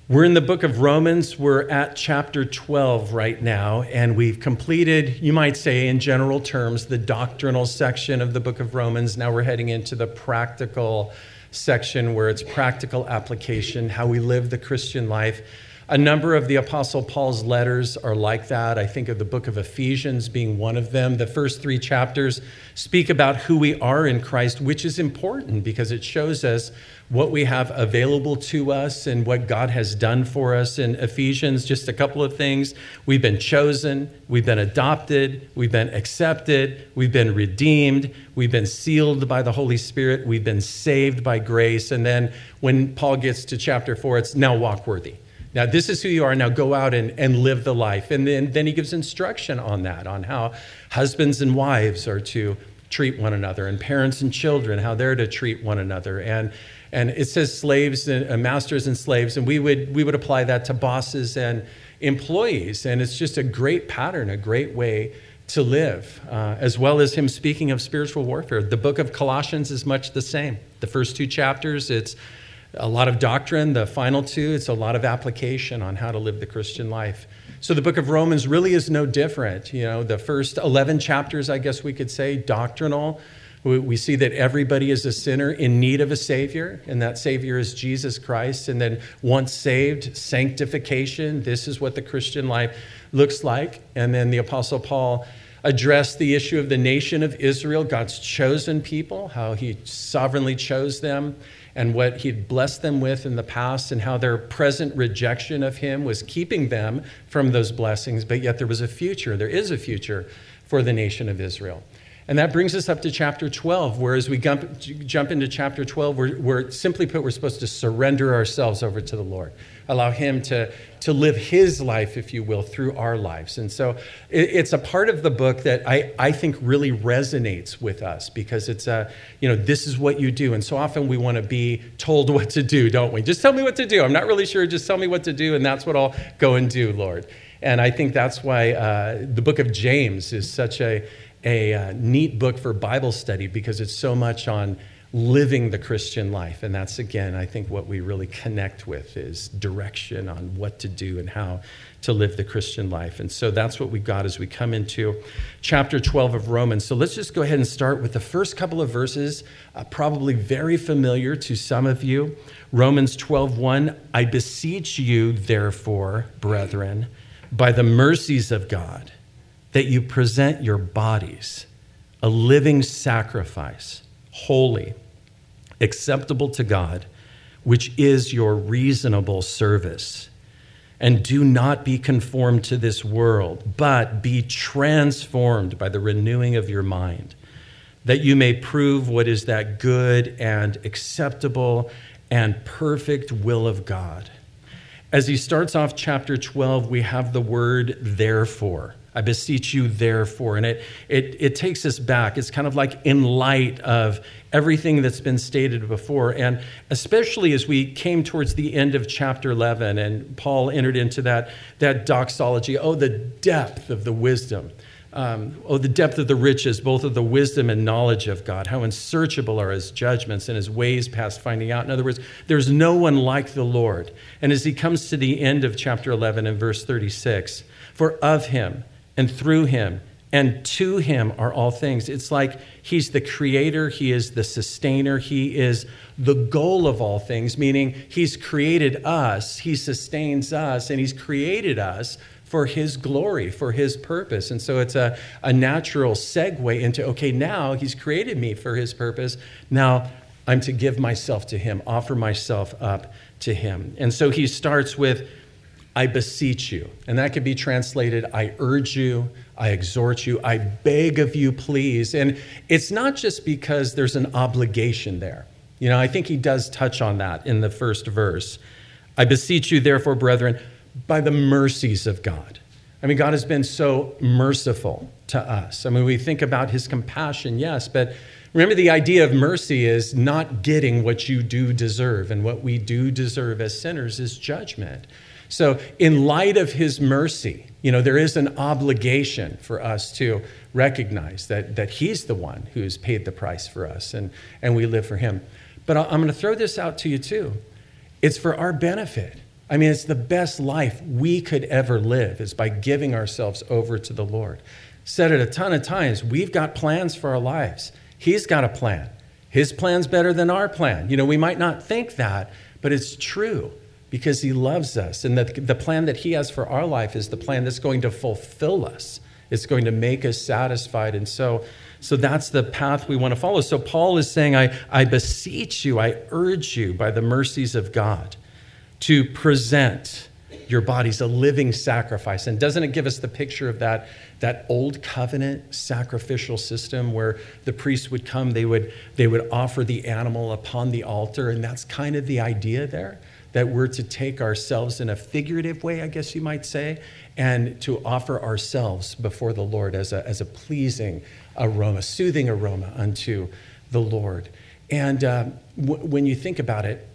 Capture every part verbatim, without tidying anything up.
We're in the book of Romans. We're at chapter twelve right now, and we've completed, you might say in general terms, the doctrinal section of the book of Romans. Now we're heading into the practical section where it's practical application, how we live the Christian life. A number of the Apostle Paul's letters are like that. I think of the book of Ephesians being one of them. The first three chapters speak about who we are in Christ, which is important because it shows us what we have available to us and what God has done for us. In Ephesians, just a couple of things. We've been chosen, we've been adopted, we've been accepted, we've been redeemed, we've been sealed by the Holy Spirit, we've been saved by grace. And then when Paul gets to chapter four, it's now walk worthy. Now, this is who you are. Now go out and, and live the life. And then, then he gives instruction on that, on how husbands and wives are to treat one another, and parents and children, how they're to treat one another. And and it says slaves and uh, masters and slaves, and we would we would apply that to bosses and employees. And it's just a great pattern, a great way to live, uh, as well as him speaking of spiritual warfare. The book of Colossians is much the same. The first two chapters, it's a lot of doctrine. The final two, it's a lot of application on how to live the Christian life. So the book of Romans really is no different. You know, the first eleven chapters, I guess we could say, doctrinal. We, we see that everybody is a sinner in need of a Savior, and that Savior is Jesus Christ. And then once saved, sanctification. This is what the Christian life looks like. And then the Apostle Paul addressed the issue of the nation of Israel, God's chosen people, how he sovereignly chose them, and what he'd blessed them with in the past, and how their present rejection of him was keeping them from those blessings. But yet there was a future. There is a future for the nation of Israel. And that brings us up to chapter twelve, where as we jump, jump into chapter twelve, we're, we're simply put, we're supposed to surrender ourselves over to the Lord. Allow him to, to live his life, if you will, through our lives. And so it, it's a part of the book that I, I think really resonates with us, because it's a, you know, this is what you do. And so often we want to be told what to do, don't we? Just tell me what to do. I'm not really sure. Just tell me what to do, and that's what I'll go and do, Lord. And I think that's why uh, the book of James is such a, a uh, neat book for Bible study, because it's so much on living the Christian life. And that's, again, I think what we really connect with is direction on what to do and how to live the Christian life. And so that's what we got as we come into chapter twelve of Romans. So let's just go ahead and start with the first couple of verses, uh, probably very familiar to some of you. Romans twelve one, I beseech you, therefore, brethren, by the mercies of God, that you present your bodies a living sacrifice, holy, acceptable to God, which is your reasonable service. And do not be conformed to this world, but be transformed by the renewing of your mind, that you may prove what is that good and acceptable and perfect will of God. As he starts off chapter twelve, we have the word therefore. I beseech you, therefore. And it, it it takes us back. It's kind of like in light of everything that's been stated before. And especially as we came towards the end of chapter eleven, and Paul entered into that, that doxology. Oh, the depth of the wisdom. Um, oh, the depth of the riches, both of the wisdom and knowledge of God. How unsearchable are his judgments and his ways past finding out. In other words, there's no one like the Lord. And as he comes to the end of chapter eleven and verse thirty-six, for of him and through him and to him are all things. It's like he's the creator, he is the sustainer, he is the goal of all things, meaning he's created us, he sustains us, and he's created us for his glory, for his purpose. And so it's a, a natural segue into, okay, now he's created me for his purpose. Now I'm to give myself to him, offer myself up to him. And so he starts with, I beseech you. And that could be translated, I urge you, I exhort you, I beg of you, please. And it's not just because there's an obligation there. You know, I think he does touch on that in the first verse. I beseech you, therefore, brethren, by the mercies of God. I mean, God has been so merciful to us. I mean, we think about his compassion, yes, but remember, the idea of mercy is not getting what you do deserve. And what we do deserve as sinners is judgment. So in light of his mercy, you know, there is an obligation for us to recognize that, that he's the one who's paid the price for us, and, and we live for him. But I'm going to throw this out to you too. It's for our benefit. I mean, it's the best life we could ever live is by giving ourselves over to the Lord. Said it a ton of times. We've got plans for our lives. He's got a plan. His plan's better than our plan. You know, we might not think that, but it's true because he loves us. And the, the plan that he has for our life is the plan that's going to fulfill us. It's going to make us satisfied. And so, so that's the path we want to follow. So Paul is saying, I, I beseech you, I urge you by the mercies of God to present your bodies a living sacrifice. And doesn't it give us the picture of that, that old covenant sacrificial system where the priests would come, they would, they would offer the animal upon the altar. And that's kind of the idea there, that we're to take ourselves in a figurative way, I guess you might say, and to offer ourselves before the Lord as a, as a pleasing aroma, soothing aroma unto the Lord. And uh, w- when you think about it,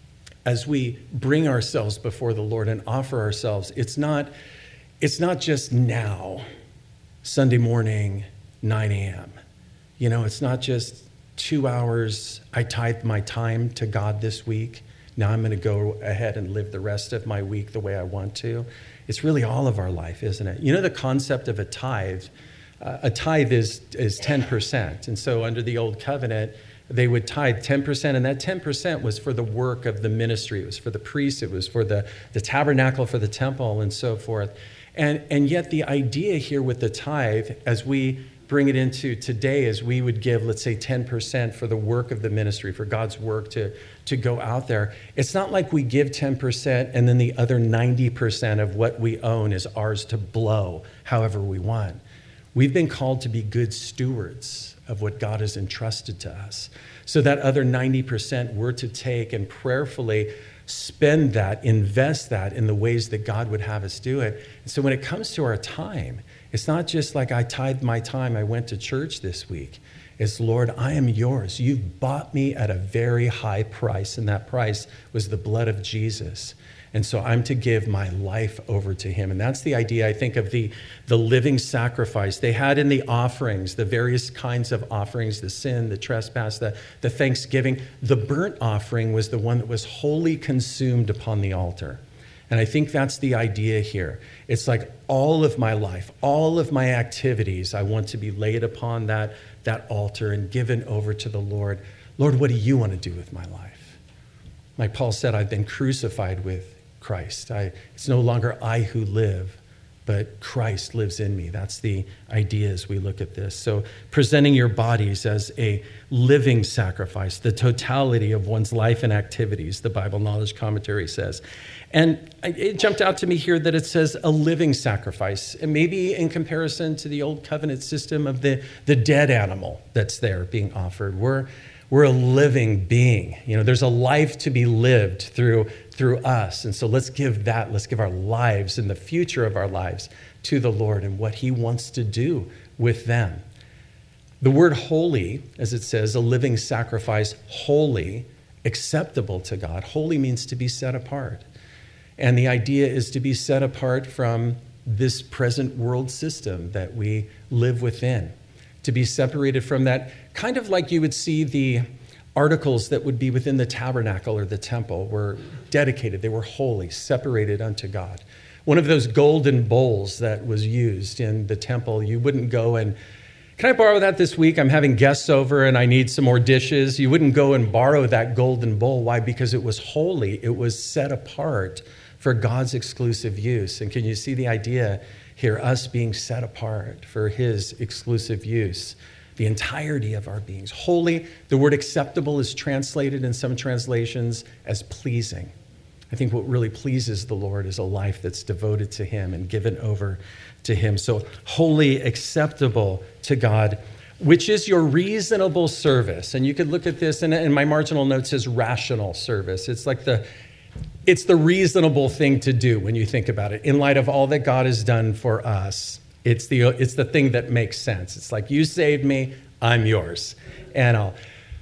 as we bring ourselves before the Lord and offer ourselves, it's not, it's not just now, Sunday morning, nine a.m. You know, it's not just two hours, I tithe my time to God this week. Now I'm going to go ahead and live the rest of my week the way I want to. It's really all of our life, isn't it? You know, the concept of a tithe, uh, a tithe is, is ten percent. And so under the old covenant, they would tithe ten percent, and that ten percent was for the work of the ministry. It was for the priests, it was for the, the tabernacle, for the temple, and so forth. And, and yet the idea here with the tithe, as we bring it into today, is we would give, let's say, ten percent for the work of the ministry, for God's work to, to go out there. It's not like we give ten percent and then the other ninety percent of what we own is ours to blow however we want. We've been called to be good stewards of what God has entrusted to us. So that other ninety percent we're to take and prayerfully spend that, invest that in the ways that God would have us do it. And so when it comes to our time, it's not just like I tithed my time, I went to church this week. It's, Lord, I am yours. You've bought me at a very high price, and that price was the blood of Jesus. And so I'm to give my life over to him. And that's the idea, I think, of the, the living sacrifice. They had in the offerings, the various kinds of offerings, the sin, the trespass, the, the thanksgiving. The burnt offering was the one that was wholly consumed upon the altar. And I think that's the idea here. It's like all of my life, all of my activities, I want to be laid upon that, that altar and given over to the Lord. Lord, what do you want to do with my life? Like Paul said, I've been crucified with Christ. I, it's no longer I who live, but Christ lives in me. That's the idea as we look at this. So presenting your bodies as a living sacrifice, the totality of one's life and activities, the Bible Knowledge Commentary says. And it jumped out to me here that it says a living sacrifice, and maybe in comparison to the old covenant system of the, the dead animal that's there being offered. We're, we're a living being. You know, there's a life to be lived through, through us. And so let's give that, let's give our lives and the future of our lives to the Lord and what he wants to do with them. The word holy, as it says, a living sacrifice, holy, acceptable to God. Holy means to be set apart. And the idea is to be set apart from this present world system that we live within, to be separated from that, kind of like you would see the articles that would be within the tabernacle or the temple were dedicated, they were holy, separated unto God. One of those golden bowls that was used in the temple, you wouldn't go and, can I borrow that this week? I'm having guests over and I need some more dishes. You wouldn't go and borrow that golden bowl. Why? Because it was holy. It was set apart for God's exclusive use. And can you see the idea here, us being set apart for his exclusive use? The entirety of our beings. Holy, the word acceptable is translated in some translations as pleasing. I think what really pleases the Lord is a life that's devoted to him and given over to him. So holy, acceptable to God, which is your reasonable service. And you could look at this, and in my marginal note says rational service. It's like the, it's the reasonable thing to do when you think about it. In light of all that God has done for us, it's the, it's the thing that makes sense. It's like, you saved me, I'm yours. And I'll,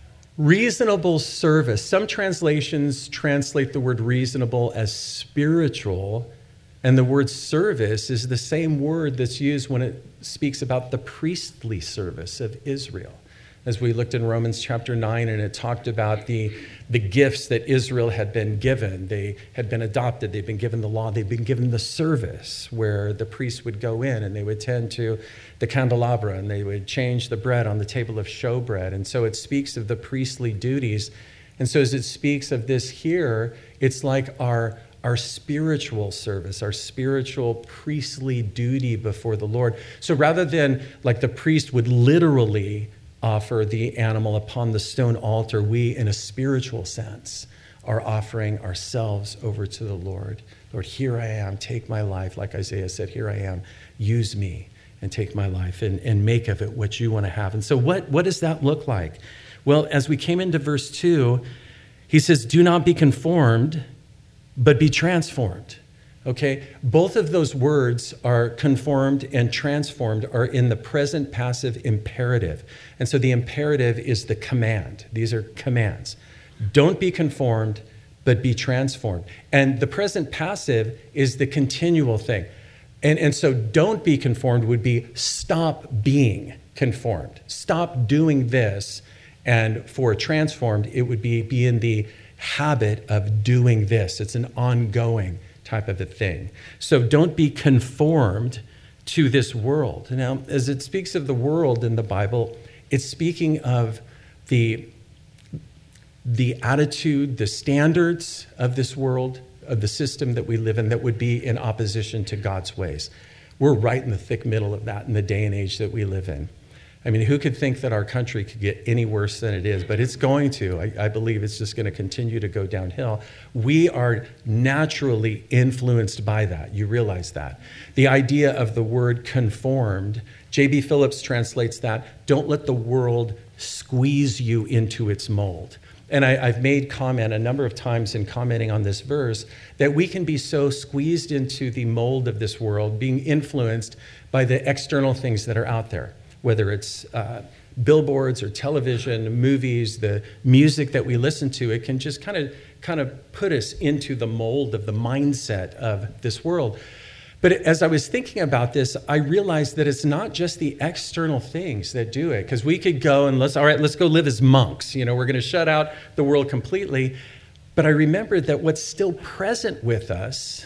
reasonable service. Some translations translate the word reasonable as spiritual, and the word service is the same word that's used when it speaks about the priestly service of Israel. as we looked in Romans chapter nine, and it talked about the, the gifts that Israel had been given. They had been adopted. They'd been given the law. They'd been given the service where the priests would go in and they would tend to the candelabra and they would change the bread on the table of showbread. And so it speaks of the priestly duties. And so as it speaks of this here, it's like our our spiritual service, our spiritual priestly duty before the Lord. So rather than like the priest would literally offer the animal upon the stone altar, we in a spiritual sense are offering ourselves over to the Lord. Lord, here I am, take my life. Like Isaiah said, here I am, use me and take my life and, and make of it what you want to have. And so what, what does that look like? Well, as we came into verse two, he says, do not be conformed, but be transformed, okay? Both of those words are conformed and transformed are in the present passive imperative. And so the imperative is the command. These are commands. Don't be conformed, but be transformed. And the present passive is the continual thing. And, and so don't be conformed would be stop being conformed. Stop doing this. And for transformed, it would be be in the habit of doing this. It's an ongoing type of a thing. So don't be conformed to this world. Now, as it speaks of the world in the Bible, it's speaking of the, the attitude, the standards of this world, of the system that we live in that would be in opposition to God's ways. We're right in the thick middle of that in the day and age that we live in. I mean, who could think that our country could get any worse than it is? But it's going to. I, I believe it's just going to continue to go downhill. We are naturally influenced by that. You realize that. The idea of the word conformed, J B Phillips translates that, don't let the world squeeze you into its mold. And I, I've made comment a number of times in commenting on this verse that we can be so squeezed into the mold of this world, being influenced by the external things that are out there. Whether it's uh, billboards or television, movies, the music that we listen to, it can just kind of kind of put us into the mold of the mindset of this world. But as I was thinking about this, I realized that it's not just the external things that do it, because we could go and let's, all right, let's go live as monks. You know, we're going to shut out the world completely. But I remembered that what's still present with us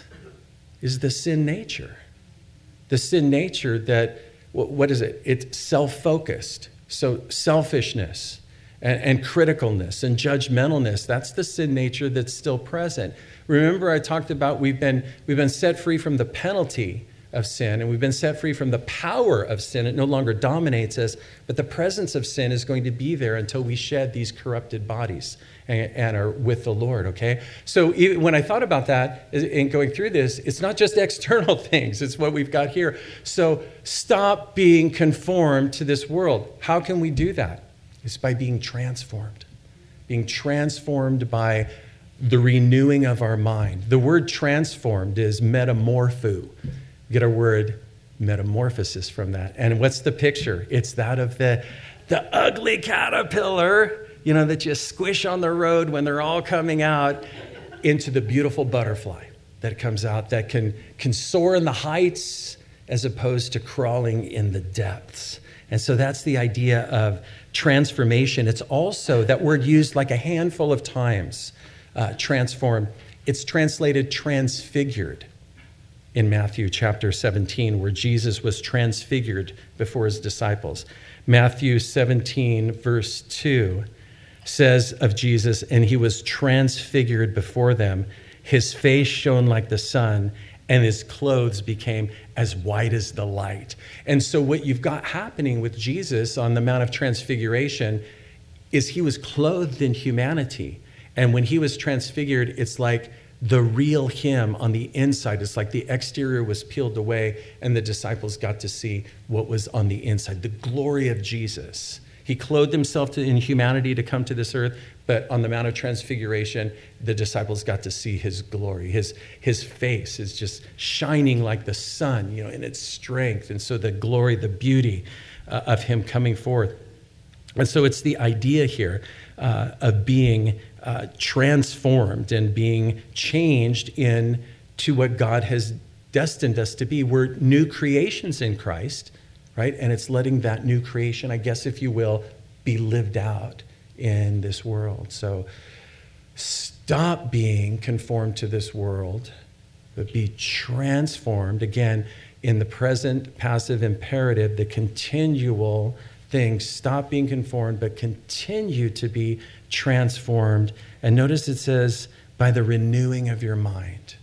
is the sin nature. The sin nature that, what is it? It's self-focused. So selfishness and, and criticalness and judgmentalness, that's the sin nature that's still present. Remember I talked about we've been, we've been set free from the penalty of sin, and we've been set free from the power of sin. It no longer dominates us, but the presence of sin is going to be there until we shed these corrupted bodies and, and are with the Lord, okay? So even when I thought about that and going through this, it's not just external things, it's what we've got here. So stop being conformed to this world. How can we do that? It's by being transformed, being transformed by the renewing of our mind. The word transformed is metamorpho. Get our word metamorphosis from that. And what's the picture? It's that of the, the ugly caterpillar, you know, that you squish on the road when they're all coming out, into the beautiful butterfly that comes out that can, can soar in the heights as opposed to crawling in the depths. And so that's the idea of transformation. It's also that word used like a handful of times, uh, transformed. It's translated transfigured in Matthew chapter seventeen, where Jesus was transfigured before his disciples. Matthew seventeen, verse two says of Jesus, and he was transfigured before them. His face shone like the sun, and his clothes became as white as the light. And so what you've got happening with Jesus on the Mount of Transfiguration is he was clothed in humanity. And when he was transfigured, it's like the real him on the inside. It's like the exterior was peeled away and the disciples got to see what was on the inside, the glory of Jesus. He clothed himself to, in humanity to come to this earth, but on the Mount of Transfiguration, the disciples got to see his glory. His, his face is just shining like the sun, you know, in its strength. And so the glory, the beauty uh, of him coming forth. And so it's the idea here uh, of being uh, transformed and being changed into what God has destined us to be. We're new creations in Christ, right? And it's letting that new creation, I guess, if you will, be lived out in this world. So stop being conformed to this world, but be transformed, again, in the present passive imperative, the continual thing. Stop being conformed, but continue to be transformed. And notice it says, by the renewing of your mind.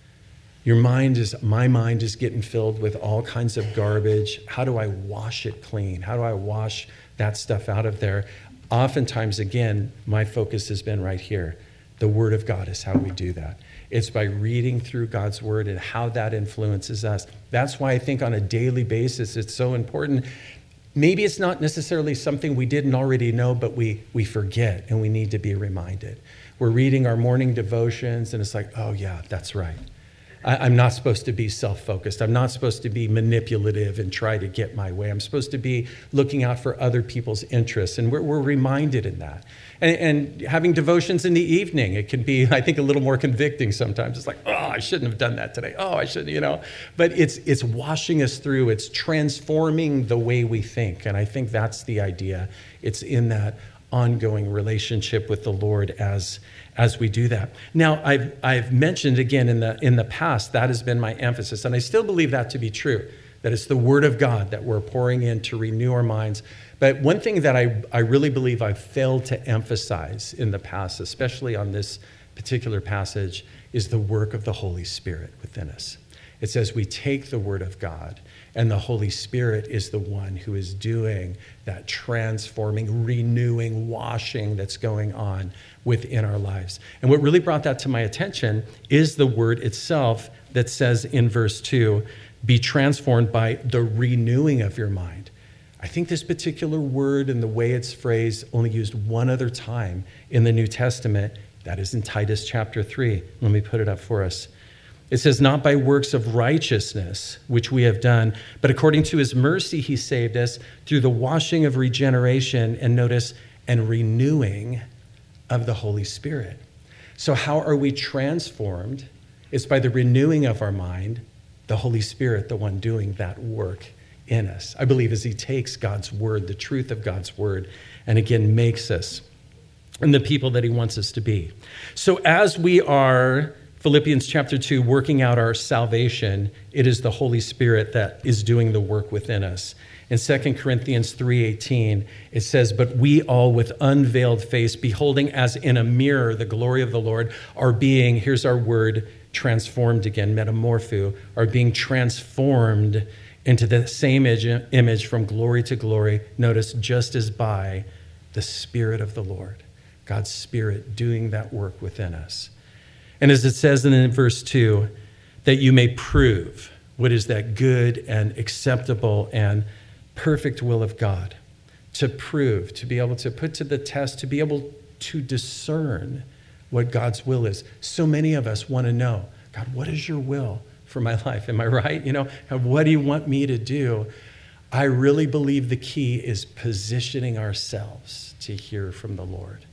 Your mind is, my mind is getting filled with all kinds of garbage. How do I wash it clean? How do I wash that stuff out of there? Oftentimes, again, my focus has been right here. The Word of God is how we do that. It's by reading through God's Word and how that influences us. That's why I think on a daily basis it's so important. Maybe it's not necessarily something we didn't already know, but we we forget and we need to be reminded. We're reading our morning devotions and it's like, oh yeah, that's right. I, I'm not supposed to be self-focused. I'm not supposed to be manipulative and try to get my way. I'm supposed to be looking out for other people's interests. And we're, we're reminded in that. And, and having devotions in the evening, it can be, I think, a little more convicting sometimes. It's like, oh, I shouldn't have done that today. Oh, I shouldn't, you know. But it's it's washing us through. It's transforming the way we think. And I think that's the idea. It's in that ongoing relationship with the Lord as as we do that. Now, I've I've mentioned again in the in the past, that has been my emphasis. And I still believe that to be true, that it's the Word of God that we're pouring in to renew our minds. But one thing that I, I really believe I've failed to emphasize in the past, especially on this particular passage, is the work of the Holy Spirit within us. It says we take the Word of God, and the Holy Spirit is the one who is doing that transforming, renewing, washing that's going on within our lives. And what really brought that to my attention is the word itself that says in verse two, be transformed by the renewing of your mind. I think this particular word and the way it's phrased only used one other time in the New Testament. That is in Titus chapter three. Let me put it up for us. It says, not by works of righteousness, which we have done, but according to his mercy, he saved us through the washing of regeneration, and notice, and renewing of the Holy Spirit. So how are we transformed? It's by the renewing of our mind, the Holy Spirit, the one doing that work in us. I believe as he takes God's word, the truth of God's word, and again makes us and the people that he wants us to be. So as we are, Philippians chapter two, working out our salvation, it is the Holy Spirit that is doing the work within us. In Second Corinthians three eighteen, it says, but we all with unveiled face, beholding as in a mirror the glory of the Lord, are being, here's our word, transformed again, metamorpho, are being transformed into the same image from glory to glory. Notice, just as by the Spirit of the Lord, God's Spirit doing that work within us. And as it says in verse two, that you may prove what is that good and acceptable and perfect will of God. To prove, to be able to put to the test, to be able to discern what God's will is. So many of us want to know, God, what is your will for my life? Am I right? You know, what do you want me to do? I really believe the key is positioning ourselves to hear from the Lord.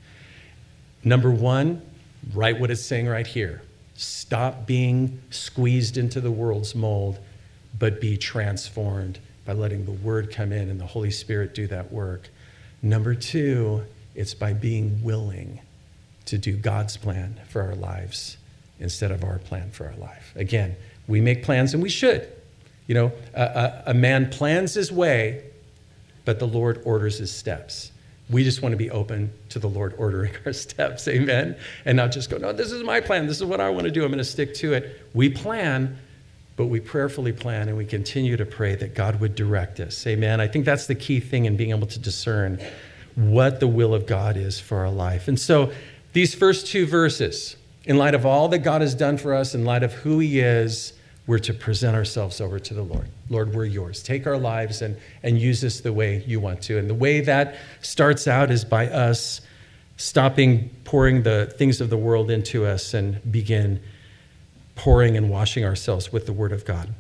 Number one, write what it's saying right here. Stop being squeezed into the world's mold, but be transformed by letting the word come in and the Holy Spirit do that work. Number two, it's by being willing to do God's plan for our lives instead of our plan for our life. Again, we make plans, and we should. You know, a, a, a man plans his way, but the Lord orders his steps. We just want to be open to the Lord ordering our steps, amen? And not just go, no, this is my plan. This is what I want to do. I'm going to stick to it. We plan, but we prayerfully plan, and we continue to pray that God would direct us, amen? I think that's the key thing in being able to discern what the will of God is for our life. And so these first two verses, in light of all that God has done for us, in light of who he is, we're to present ourselves over to the Lord. Lord, we're yours. Take our lives and, and use us the way you want to. And the way that starts out is by us stopping pouring the things of the world into us and begin pouring and washing ourselves with the word of God.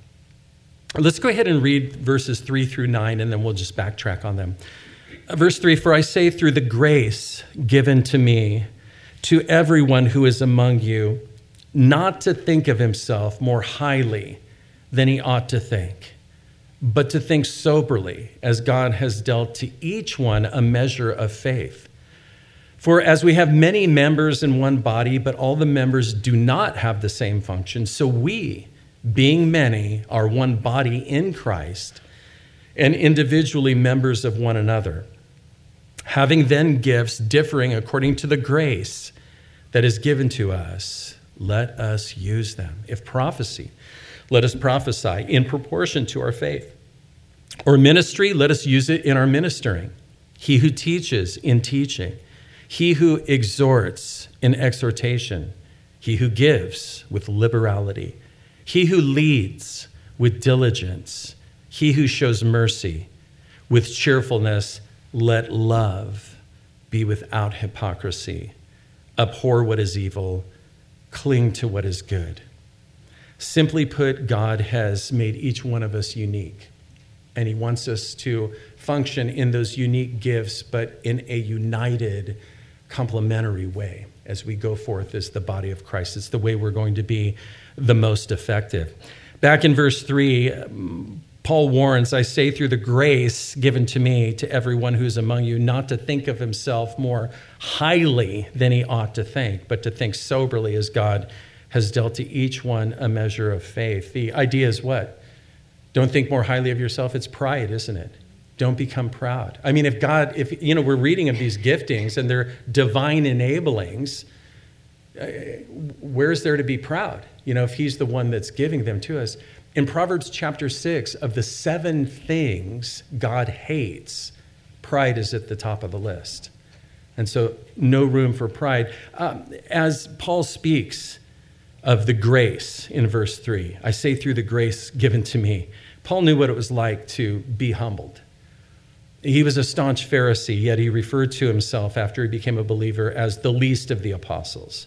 Let's go ahead and read verses three through nine, and then we'll just backtrack on them. Verse three, for I say through the grace given to me, to everyone who is among you, not to think of himself more highly than he ought to think, but to think soberly, as God has dealt to each one a measure of faith. For as we have many members in one body, but all the members do not have the same function, so we, being many, are one body in Christ, and individually members of one another. Having then gifts differing according to the grace that is given to us, let us use them. If prophecy, let us prophesy in proportion to our faith. Or ministry, let us use it in our ministering. He who teaches, in teaching. He who exhorts, in exhortation. He who gives, with liberality. He who leads, with diligence. He who shows mercy, with cheerfulness. Let love be without hypocrisy. Abhor what is evil. Cling to what is good. Simply put, God has made each one of us unique, and he wants us to function in those unique gifts, but in a united, complementary way as we go forth as the body of Christ. It's the way we're going to be the most effective. Back in verse three, Paul warns, I say through the grace given to me to everyone who is among you, not to think of himself more highly than he ought to think, but to think soberly as God has dealt to each one a measure of faith. The idea is what? Don't think more highly of yourself. It's pride, isn't it? Don't become proud. I mean, if God, if, you know, we're reading of these giftings and they're divine enablings, uh, where's there to be proud? You know, if he's the one that's giving them to us. In Proverbs chapter six, of the seven things God hates, pride is at the top of the list. And so no room for pride. Um, as Paul speaks of the grace in verse three, I say through the grace given to me. Paul knew what it was like to be humbled. He was a staunch Pharisee, yet he referred to himself after he became a believer as the least of the apostles,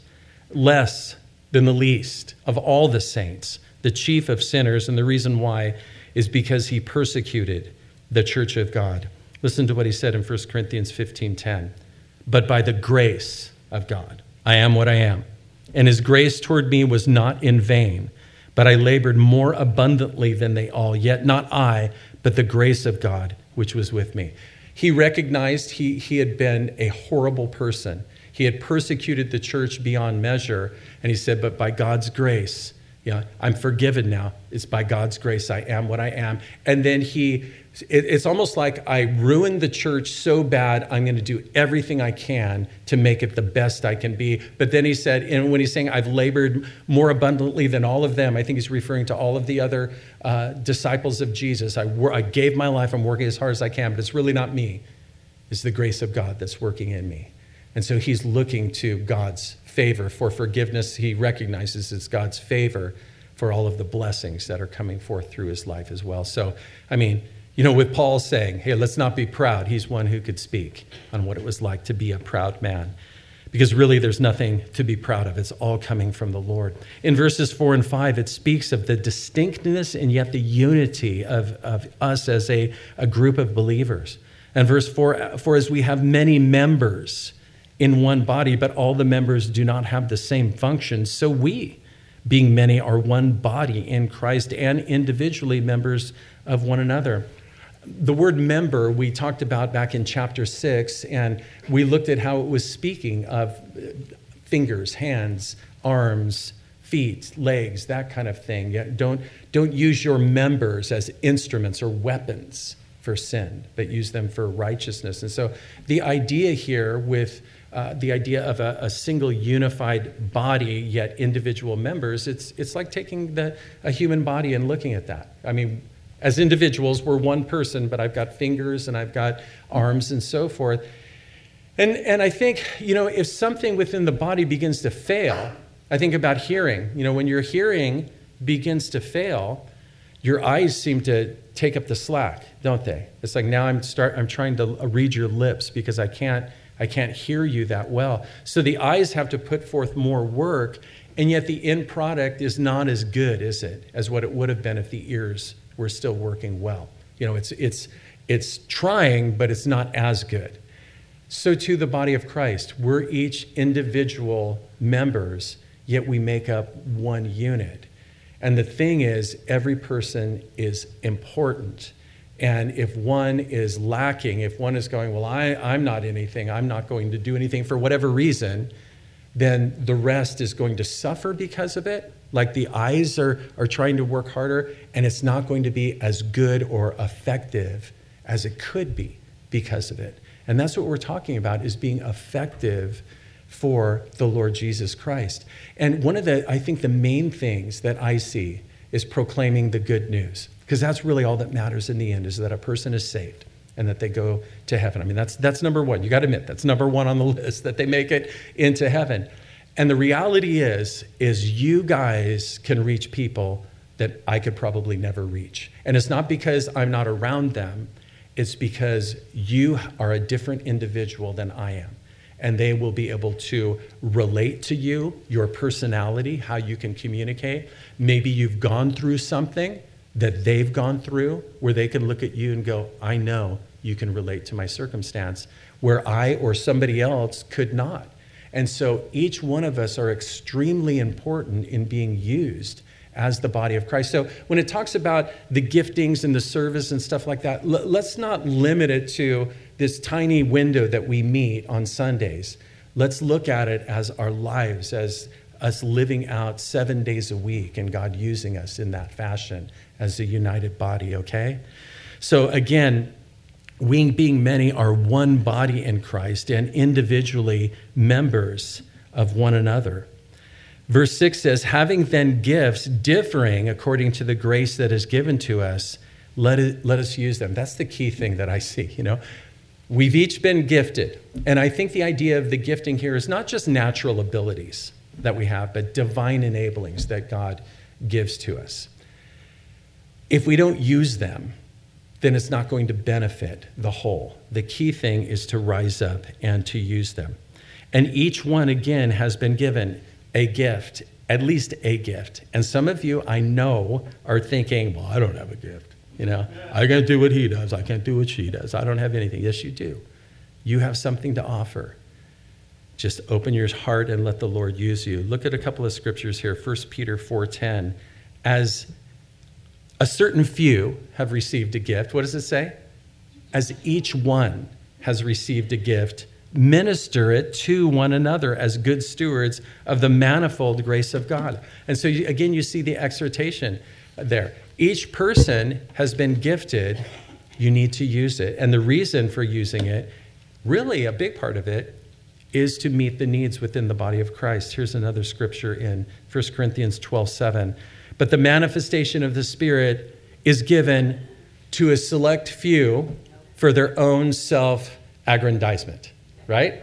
less than the least of all the saints, the chief of sinners, and the reason why is because he persecuted the church of God. Listen to what he said in First Corinthians fifteen ten. But by the grace of God, I am what I am. And his grace toward me was not in vain, but I labored more abundantly than they all, yet not I, but the grace of God, which was with me. He recognized he, he had been a horrible person. He had persecuted the church beyond measure. And he said, but by God's grace, yeah, I'm forgiven now. It's by God's grace I am what I am. And then he, it, it's almost like I ruined the church so bad, I'm going to do everything I can to make it the best I can be. But then he said, and when he's saying I've labored more abundantly than all of them, I think he's referring to all of the other uh, disciples of Jesus. I, wor- I gave my life, I'm working as hard as I can, but it's really not me. It's the grace of God that's working in me. And so he's looking to God's favor for forgiveness. He recognizes it's God's favor for all of the blessings that are coming forth through his life as well. So, I mean, you know, with Paul saying, hey, let's not be proud, he's one who could speak on what it was like to be a proud man. Because really there's nothing to be proud of. It's all coming from the Lord. In verses four and five, it speaks of the distinctness and yet the unity of, of us as a, a group of believers. And verse four, for as we have many members in one body, but all the members do not have the same function, so we, being many, are one body in Christ and individually members of one another. The word member we talked about back in chapter six, and we looked at how it was speaking of fingers, hands, arms, feet, legs, that kind of thing. Yeah, don't, don't use your members as instruments or weapons for sin, but use them for righteousness. And so the idea here with Uh, the idea of a, a single unified body, yet individual members, it's it's like taking the a human body and looking at that. I mean, as individuals, we're one person, but I've got fingers and I've got arms and so forth. And and I think, you know, if something within the body begins to fail, I think about hearing. You know, when your hearing begins to fail, your eyes seem to take up the slack, don't they? It's like now I'm start I'm trying to read your lips because I can't I can't hear you that well. So the eyes have to put forth more work, and yet the end product is not as good, is it, as what it would have been if the ears were still working well. You know, it's it's it's trying, but it's not as good. So too the body of Christ. We're each individual members, yet we make up one unit. And the thing is, every person is important. And if one is lacking, if one is going, well, I, I'm not anything, I'm not going to do anything for whatever reason, then the rest is going to suffer because of it. Like the eyes are, are trying to work harder, and it's not going to be as good or effective as it could be because of it. And that's what we're talking about, is being effective for the Lord Jesus Christ. And one of the, I think the main things that I see is proclaiming the good news, because that's really all that matters in the end, is that a person is saved and that they go to heaven. I mean, that's that's number one. You got to admit, that's number one on the list, that they make it into heaven. And the reality is, is you guys can reach people that I could probably never reach. And it's not because I'm not around them. It's because you are a different individual than I am. And they will be able to relate to you, your personality, how you can communicate. Maybe you've gone through something that they've gone through, where they can look at you and go, I know you can relate to my circumstance, where I or somebody else could not. And so each one of us are extremely important in being used as the body of Christ. So when it talks about the giftings and the service and stuff like that, l- let's not limit it to this tiny window that we meet on Sundays. Let's look at it as our lives, as us living out seven days a week, and God using us in that fashion as a united body, okay? So again, we being many are one body in Christ and individually members of one another. Verse six says, having then gifts differing according to the grace that is given to us, let it, let us use them. That's the key thing that I see, you know. We've each been gifted. And I think the idea of the gifting here is not just natural abilities that we have, but divine enablings that God gives to us. If we don't use them, then it's not going to benefit the whole. The key thing is to rise up and to use them. And each one, again, has been given a gift, at least a gift. And some of you, I know, are thinking, well, I don't have a gift. You know, I can't do what he does. I can't do what she does. I don't have anything. Yes, you do. You have something to offer. Just open your heart and let the Lord use you. Look at a couple of scriptures here. First Peter four ten. As a certain few have received a gift. What does it say? As each one has received a gift, minister it to one another as good stewards of the manifold grace of God. And so, you, again, you see the exhortation there. Each person has been gifted. You need to use it. And the reason for using it, really a big part of it, is to meet the needs within the body of Christ. Here's another scripture in First Corinthians twelve seven. But the manifestation of the Spirit is given to a select few for their own self-aggrandizement, right?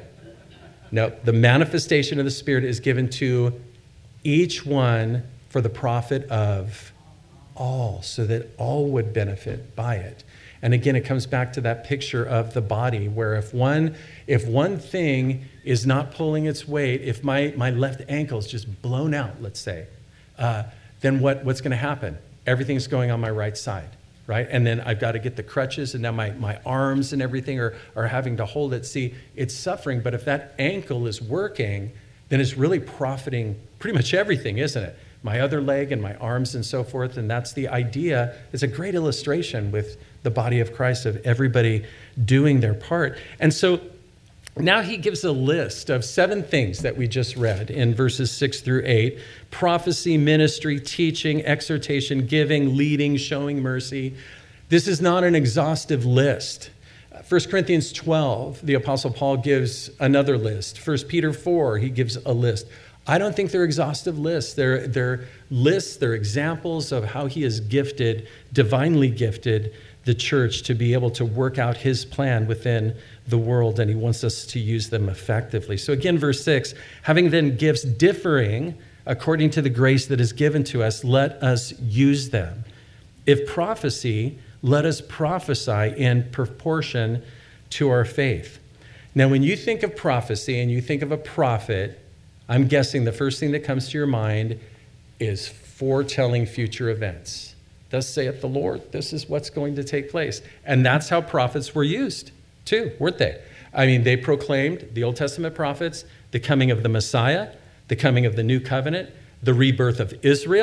No, the manifestation of the Spirit is given to each one for the profit of all, so that all would benefit by it. And again, it comes back to that picture of the body, where if one if one thing is not pulling its weight, if my, my left ankle is just blown out, let's say, uh, then what, what's going to happen? Everything's going on my right side, right? And then I've got to get the crutches, and now my, my arms and everything are, are having to hold it. See, it's suffering, but if that ankle is working, then it's really profiting pretty much everything, isn't it? My other leg and my arms and so forth, and that's the idea. It's a great illustration with the body of Christ, of everybody doing their part. And so now he gives a list of seven things that we just read in verses six through eight: prophecy, ministry, teaching, exhortation, giving, leading, showing mercy. This is not an exhaustive list. First Corinthians twelve, the Apostle Paul gives another list. First Peter four, he gives a list. I don't think they're exhaustive lists. They're, they're lists, they're examples of how he has gifted, divinely gifted, the church to be able to work out his plan within the world, and he wants us to use them effectively. So again, verse six, having then gifts differing according to the grace that is given to us, let us use them. If prophecy, let us prophesy in proportion to our faith. Now, when you think of prophecy and you think of a prophet, I'm guessing the first thing that comes to your mind is foretelling future events. Thus saith the Lord, this is what's going to take place. And that's how prophets were used too, weren't they? I mean, they proclaimed, the Old Testament prophets, the coming of the Messiah, the coming of the new covenant, the rebirth of Israel,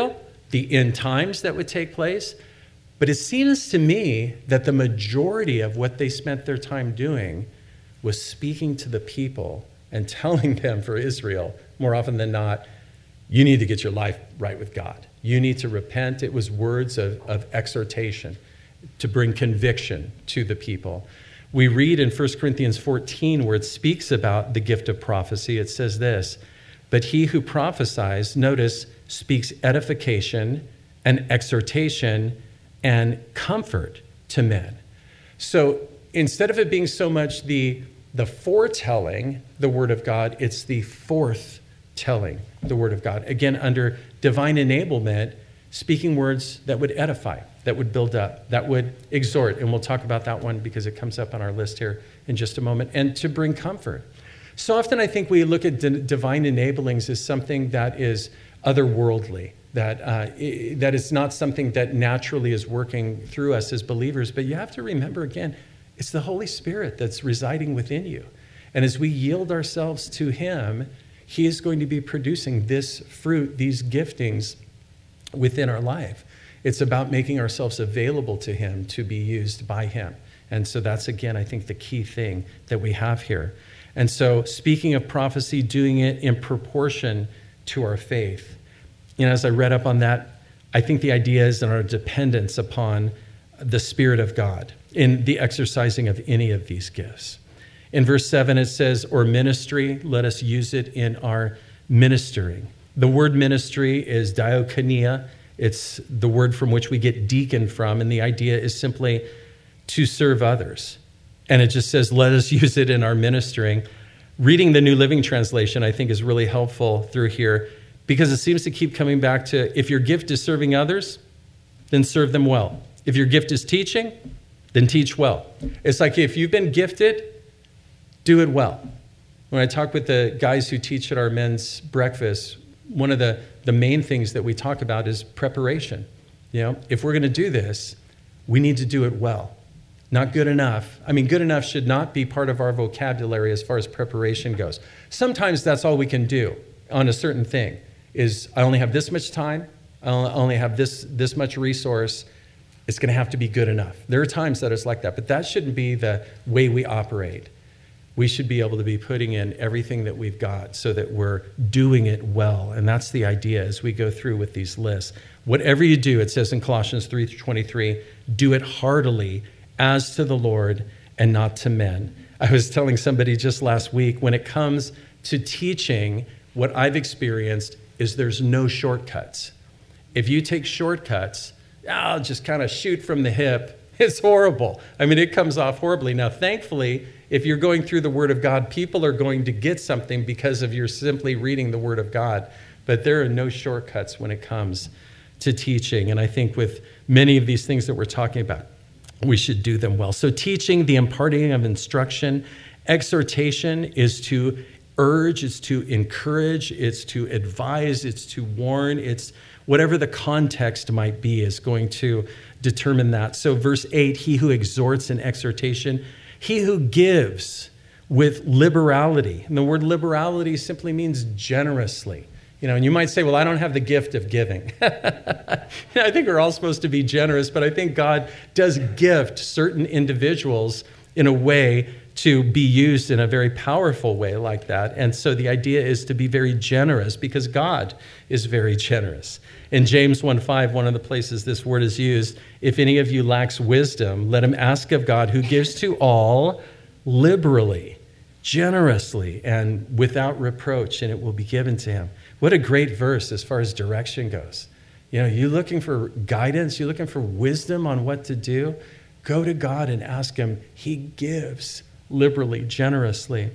the end times that would take place. But it seems to me that the majority of what they spent their time doing was speaking to the people and telling them, for Israel, more often than not, you need to get your life right with God. You need to repent. It was words of, of exhortation to bring conviction to the people. We read in First Corinthians fourteen where it speaks about the gift of prophecy. It says this, but he who prophesies, notice, speaks edification and exhortation and comfort to men. So instead of it being so much the, the foretelling the word of God, it's the forthtelling the word of God. Again, under divine enablement, speaking words that would edify, that would build up, that would exhort. And we'll talk about that one because it comes up on our list here in just a moment. And to bring comfort. So often I think we look at d- divine enablings as something that is otherworldly, that uh, I- that is not something that naturally is working through us as believers. But you have to remember, again, it's the Holy Spirit that's residing within you. And as we yield ourselves to him, he is going to be producing this fruit, these giftings within our life. It's about making ourselves available to him to be used by him. And so that's, again, I think the key thing that we have here. And so speaking of prophecy, doing it in proportion to our faith. You know, as I read up on that, I think the idea is in our dependence upon the Spirit of God in the exercising of any of these gifts. In verse seven, it says, or ministry, let us use it in our ministering. The word ministry is diakonia. It's the word from which we get deacon from, and the idea is simply to serve others. And it just says, let us use it in our ministering. Reading the New Living Translation, I think, is really helpful through here because it seems to keep coming back to, if your gift is serving others, then serve them well. If your gift is teaching, then teach well. It's like if you've been gifted, do it well. When I talk with the guys who teach at our men's breakfast, one of the, the main things that we talk about is preparation. You know, if we're going to do this, we need to do it well. Not good enough. I mean, good enough should not be part of our vocabulary as far as preparation goes. Sometimes that's all we can do on a certain thing is I only have this much time. I only have this, this much resource. It's going to have to be good enough. There are times that it's like that, but that shouldn't be the way we operate. We should be able to be putting in everything that we've got so that we're doing it well. And that's the idea as we go through with these lists. Whatever you do, it says in Colossians three twenty-three, do it heartily as to the Lord and not to men. I was telling somebody just last week, when it comes to teaching, what I've experienced is there's no shortcuts. If you take shortcuts, I'll just kind of shoot from the hip. It's horrible. I mean, it comes off horribly. Now, thankfully, if you're going through the Word of God, people are going to get something because of your simply reading the Word of God. But there are no shortcuts when it comes to teaching. And I think with many of these things that we're talking about, we should do them well. So teaching, the imparting of instruction, exhortation is to urge, it's to encourage, it's to advise, it's to warn, it's whatever the context might be is going to determine that. So verse eight, he who exhorts in exhortation, he who gives with liberality. And the word liberality simply means generously. You know, and you might say, well, I don't have the gift of giving. I think we're all supposed to be generous, but I think God does gift certain individuals in a way to be used in a very powerful way like that. And so the idea is to be very generous because God is very generous. In James one five, one of the places this word is used, if any of you lacks wisdom, let him ask of God who gives to all liberally, generously, and without reproach, and it will be given to him. What a great verse as far as direction goes. You know, you're looking for guidance, you're looking for wisdom on what to do, go to God and ask him. He gives liberally, generously.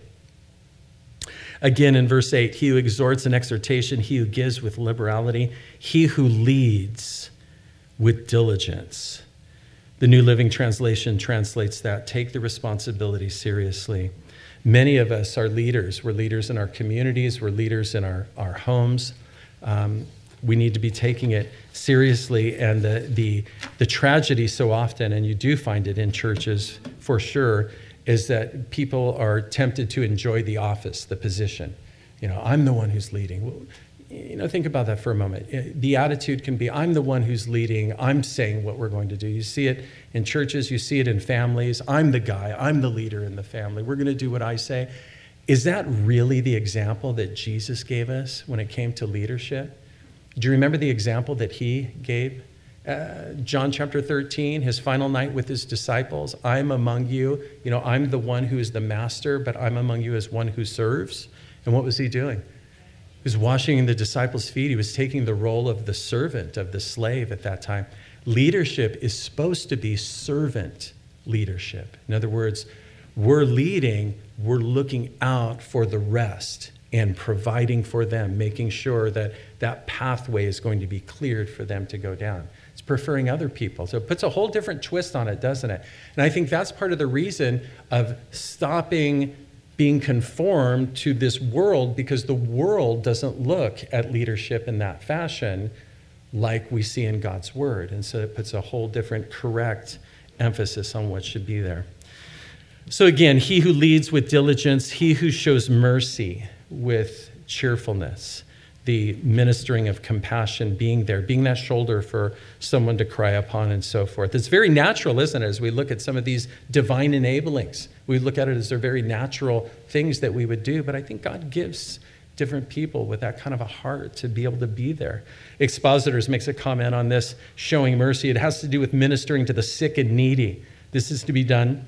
Again, in verse eight, he who exhorts in exhortation, he who gives with liberality, he who leads with diligence. The New Living Translation translates that, take the responsibility seriously. Many of us are leaders. We're leaders in our communities. We're leaders in our, our homes. Um, we need to be taking it seriously. And the, the, the tragedy so often, and you do find it in churches for sure, is that people are tempted to enjoy the office, the position. You know, I'm the one who's leading. Well, you know, think about that for a moment. The attitude can be, I'm the one who's leading. I'm saying what we're going to do. You see it in churches. You see it in families. I'm the guy. I'm the leader in the family. We're going to do what I say. Is that really the example that Jesus gave us when it came to leadership? Do you remember the example that he gave? Uh, John chapter thirteen, his final night with his disciples. I'm among you. You know, I'm the one who is the master, but I'm among you as one who serves. And what was he doing? He was washing the disciples' feet. He was taking the role of the servant, of the slave at that time. Leadership is supposed to be servant leadership. In other words, we're leading, we're looking out for the rest and providing for them, making sure that that pathway is going to be cleared for them to go down. It's preferring other people. So it puts a whole different twist on it, doesn't it? And I think that's part of the reason of stopping being conformed to this world, because the world doesn't look at leadership in that fashion like we see in God's word. And so it puts a whole different correct emphasis on what should be there. So again, he who leads with diligence, he who shows mercy with cheerfulness, the ministering of compassion, being there, being that shoulder for someone to cry upon and so forth. It's very natural, isn't it, as we look at some of these divine enablings. We look at it as they're very natural things that we would do, but I think God gives different people with that kind of a heart to be able to be there. Expositors makes a comment on this, showing mercy. It has to do with ministering to the sick and needy. This is to be done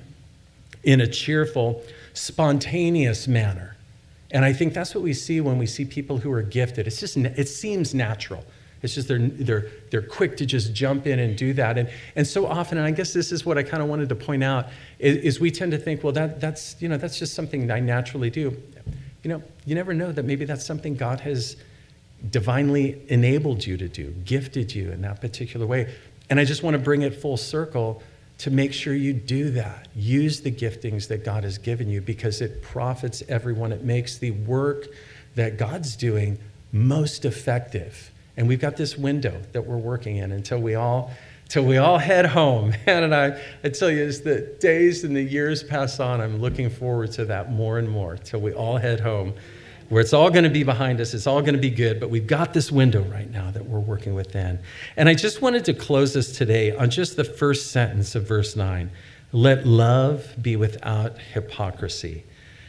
in a cheerful, spontaneous manner. And I think that's what we see when we see people who are gifted. It's just, it seems natural. It's just they're they're they're quick to just jump in and do that. And and so often, and I guess this is what I kind of wanted to point out, is, is we tend to think, well, that that's you know that's just something I naturally do. You know, you never know that maybe that's something God has divinely enabled you to do, gifted you in that particular way. And I just want to bring it full circle to make sure you do that. Use the giftings that God has given you, because it profits everyone. It makes the work that God's doing most effective. And we've got this window that we're working in until we all, till we all head home. And I, I tell you, as the days and the years pass on, I'm looking forward to that more and more, till we all head home, where it's all going to be behind us. It's all going to be good, but we've got this window right now that we're working within. And I just wanted to close this today on just the first sentence of verse nine. Let love be without hypocrisy.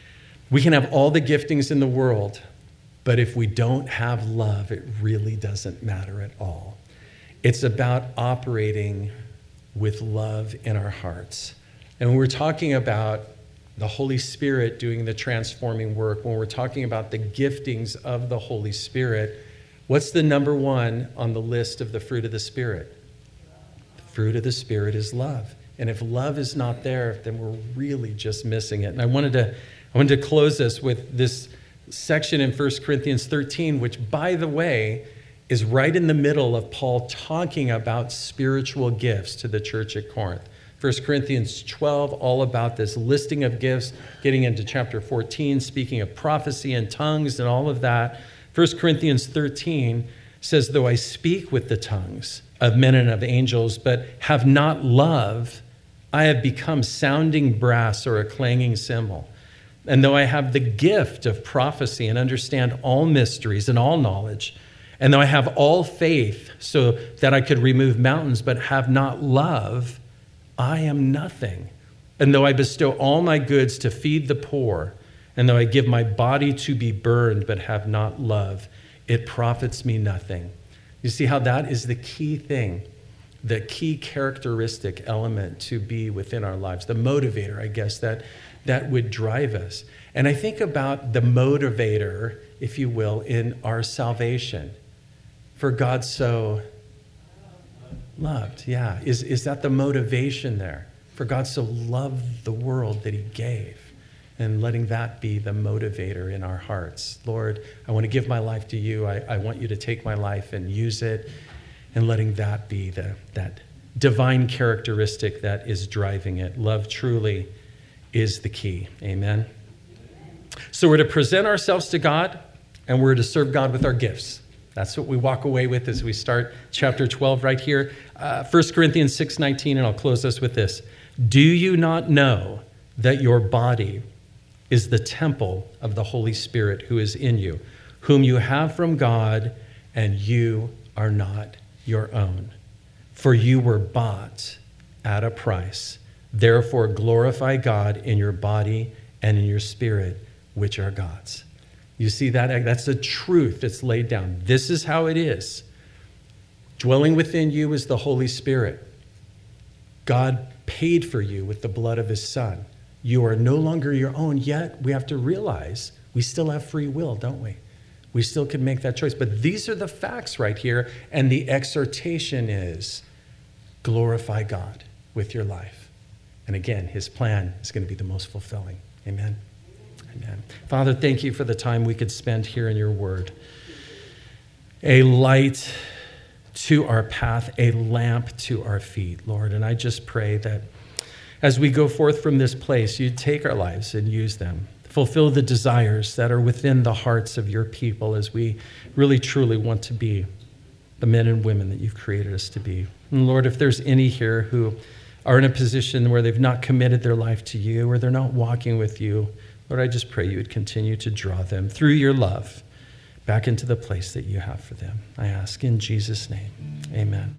We can have all the giftings in the world, but if we don't have love, it really doesn't matter at all. It's about operating with love in our hearts. And when we're talking about the Holy Spirit doing the transforming work, when we're talking about the giftings of the Holy Spirit, what's the number one on the list of the fruit of the Spirit? The fruit of the Spirit is love. And if love is not there, then we're really just missing it. And I wanted to, I wanted to close this with this section in First Corinthians thirteen, which, by the way, is right in the middle of Paul talking about spiritual gifts to the church at Corinth. First Corinthians twelve, all about this listing of gifts, getting into chapter fourteen, speaking of prophecy and tongues and all of that. First Corinthians thirteen says, though I speak with the tongues of men and of angels, but have not love, I have become sounding brass or a clanging cymbal. And though I have the gift of prophecy and understand all mysteries and all knowledge, and though I have all faith so that I could remove mountains, but have not love, I am nothing. And though I bestow all my goods to feed the poor, and though I give my body to be burned, but have not love, it profits me nothing. You see how that is the key thing, the key characteristic element to be within our lives, the motivator, I guess, that, that would drive us. And I think about the motivator, if you will, in our salvation. For God so loved, yeah. Is, is that the motivation there? For God so loved the world that he gave. And letting that be the motivator in our hearts. Lord, I want to give my life to you. I, I want you to take my life and use it. And letting that be the, that divine characteristic that is driving it. Love truly is the key. Amen. So we're to present ourselves to God, and we're to serve God with our gifts. That's what we walk away with as we start chapter twelve right here. Uh, First Corinthians six nineteen, and I'll close us with this. Do you not know that your body is the temple of the Holy Spirit who is in you, whom you have from God, and you are not your own. For you were bought at a price. Therefore, glorify God in your body and in your spirit, which are God's. You see that? That's the truth that's laid down. This is how it is. Dwelling within you is the Holy Spirit. God paid for you with the blood of his Son. You are no longer your own, yet we have to realize we still have free will, don't we? We still can make that choice. But these are the facts right here, and the exhortation is glorify God with your life. And again, his plan is going to be the most fulfilling. Amen. Amen. Father, thank you for the time we could spend here in your word. A light to our path, a lamp to our feet, Lord. And I just pray that as we go forth from this place, you take our lives and use them. Fulfill the desires that are within the hearts of your people as we really, truly want to be the men and women that you've created us to be. And Lord, if there's any here who are in a position where they've not committed their life to you, or they're not walking with you, Lord, I just pray you would continue to draw them through your love back into the place that you have for them. I ask in Jesus' name, amen.